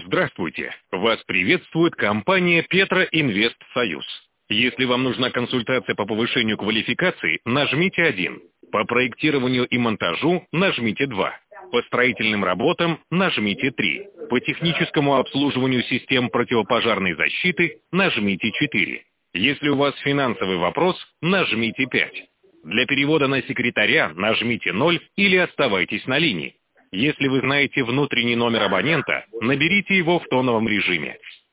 Здравствуйте! Вас приветствует компания «Петроинвест Союз». Если вам нужна консультация по повышению квалификации, нажмите 1. По проектированию и монтажу нажмите 2. По строительным работам нажмите 3. По техническому обслуживанию систем противопожарной защиты нажмите 4. Если у вас финансовый вопрос, нажмите 5. Для перевода на секретаря нажмите 0 или оставайтесь на линии. Если вы знаете внутренний номер абонента, наберите его в тоновом режиме.